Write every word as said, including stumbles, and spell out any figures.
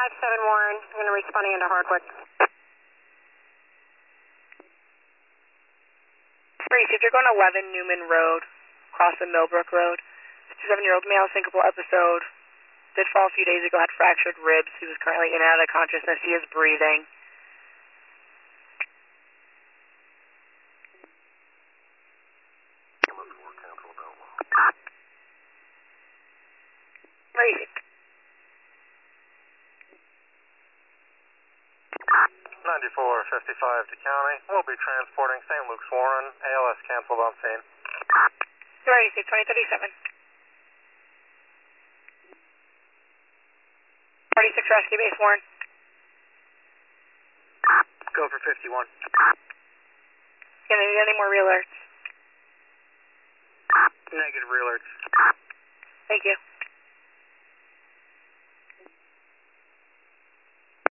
five seven Warren. I'm going to responding into Hardwick. Reese, if you're going eleven Newman Road, across the Millbrook Road, fifty-seven-year-old male, syncopal episode, did fall a few days ago, had fractured ribs. He was currently in and out of consciousness. He is breathing. Reese. ninety-four fifty-five to county. We'll be transporting Saint Luke's Warren. A L S canceled on scene. Reese, twenty thirty-seven. forty-six Rescue Base Warren. Go for fifty-one. Gonna need any more re-alerts? Negative re-alerts. Thank you.